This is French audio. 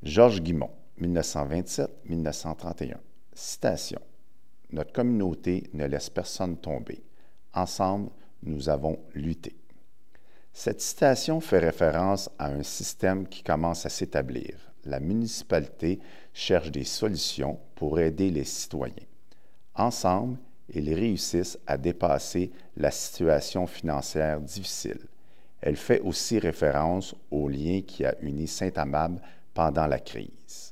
Georges Guimond, 1927-1931. Citation. Notre communauté ne laisse personne tomber. Ensemble, nous avons lutté. Cette citation fait référence à un système qui commence à s'établir. La municipalité cherche des solutions pour aider les citoyens. Ensemble, ils réussissent à dépasser la situation financière difficile. Elle fait aussi référence au lien qui a uni Saint-Amable pendant la crise.